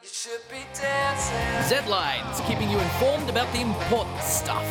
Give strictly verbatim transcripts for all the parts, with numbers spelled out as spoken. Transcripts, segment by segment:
You should be dancing. Z-Lines, keeping you informed about the important stuff.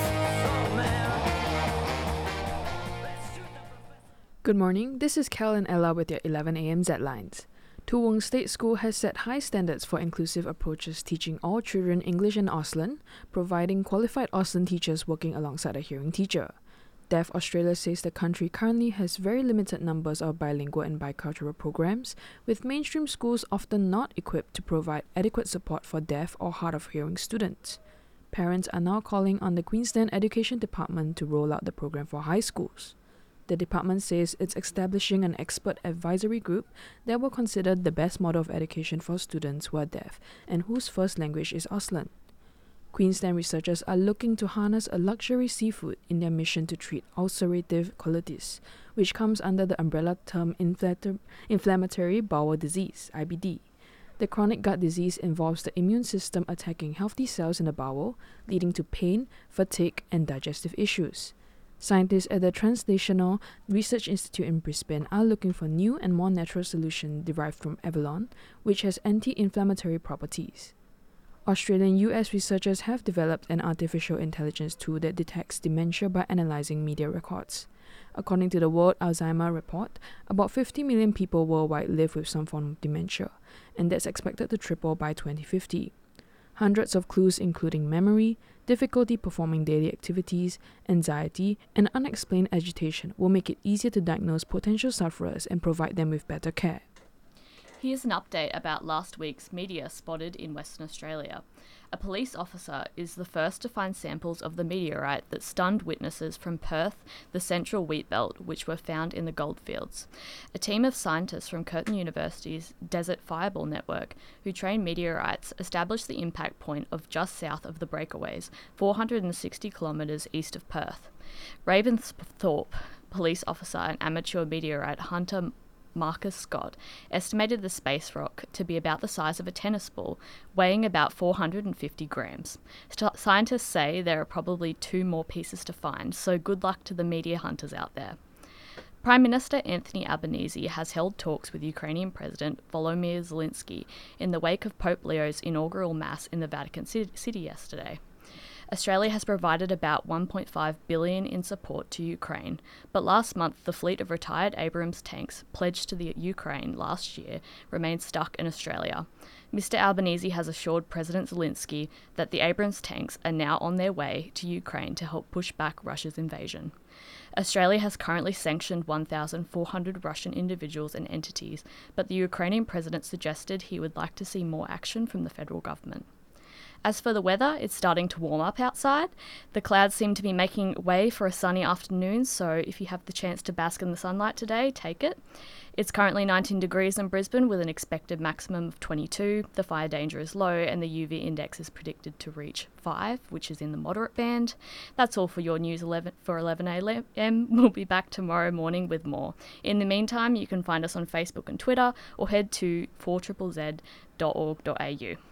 Good morning, this is Cal and Ella with your eleven a.m. Z-Lines. Tu Wong State School has set high standards for inclusive approaches teaching all children English and Auslan, providing qualified Auslan teachers working alongside a hearing teacher. Deaf Australia says the country currently has very limited numbers of bilingual and bicultural programs, with mainstream schools often not equipped to provide adequate support for deaf or hard of hearing students. Parents are now calling on the Queensland Education Department to roll out the program for high schools. The department says it's establishing an expert advisory group that will consider the best model of education for students who are deaf and whose first language is Auslan. Queensland researchers are looking to harness a luxury seafood in their mission to treat ulcerative colitis, which comes under the umbrella term inflator- inflammatory bowel disease, I B D. The chronic gut disease involves the immune system attacking healthy cells in the bowel, leading to pain, fatigue, and digestive issues. Scientists at the Translational Research Institute in Brisbane are looking for new and more natural solutions derived from abalone, which has anti-inflammatory properties. Australian U S researchers have developed an artificial intelligence tool that detects dementia by analysing media records. According to the World Alzheimer Report, about fifty million people worldwide live with some form of dementia, and that's expected to triple by twenty fifty. Hundreds of clues including memory, difficulty performing daily activities, anxiety, and unexplained agitation will make it easier to diagnose potential sufferers and provide them with better care. Here's an update about last week's meteor spotted in Western Australia. A police officer is the first to find samples of the meteorite that stunned witnesses from Perth, the central wheat belt, which were found in the goldfields. A team of scientists from Curtin University's Desert Fireball Network, who train meteorites, established the impact point of just south of the breakaways, four hundred sixty kilometres east of Perth. Ravensthorpe police officer and amateur meteorite hunter Marcus Scott estimated the space rock to be about the size of a tennis ball, weighing about four hundred fifty grams. St- scientists say there are probably two more pieces to find, so good luck to the meteor hunters out there. Prime Minister Anthony Albanese has held talks with Ukrainian President Volodymyr Zelensky in the wake of Pope Leo's inaugural Mass in the Vatican City yesterday. Australia has provided about one point five billion dollars in support to Ukraine, but last month the fleet of retired Abrams tanks pledged to the Ukraine last year remained stuck in Australia. Mister Albanese has assured President Zelensky that the Abrams tanks are now on their way to Ukraine to help push back Russia's invasion. Australia has currently sanctioned one thousand four hundred Russian individuals and entities, but the Ukrainian president suggested he would like to see more action from the federal government. As for the weather, it's starting to warm up outside. The clouds seem to be making way for a sunny afternoon, so if you have the chance to bask in the sunlight today, take it. It's currently nineteen degrees in Brisbane with an expected maximum of twenty-two. The fire danger is low and the U V index is predicted to reach five, which is in the moderate band. That's all for your news eleven for eleven a.m. We'll be back tomorrow morning with more. In the meantime, you can find us on Facebook and Twitter or head to four z z z dot org dot a u.